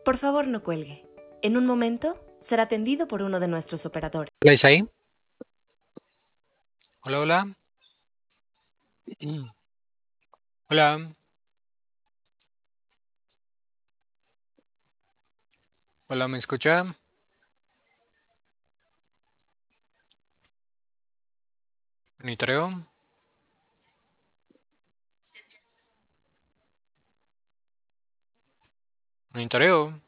Por favor, no cuelgue. En un momento será atendido por uno de nuestros operadores. Hola, Isaí. Hola, hola. Hola. Hola, ¿me escucha? Monitoreo. Monitoreo.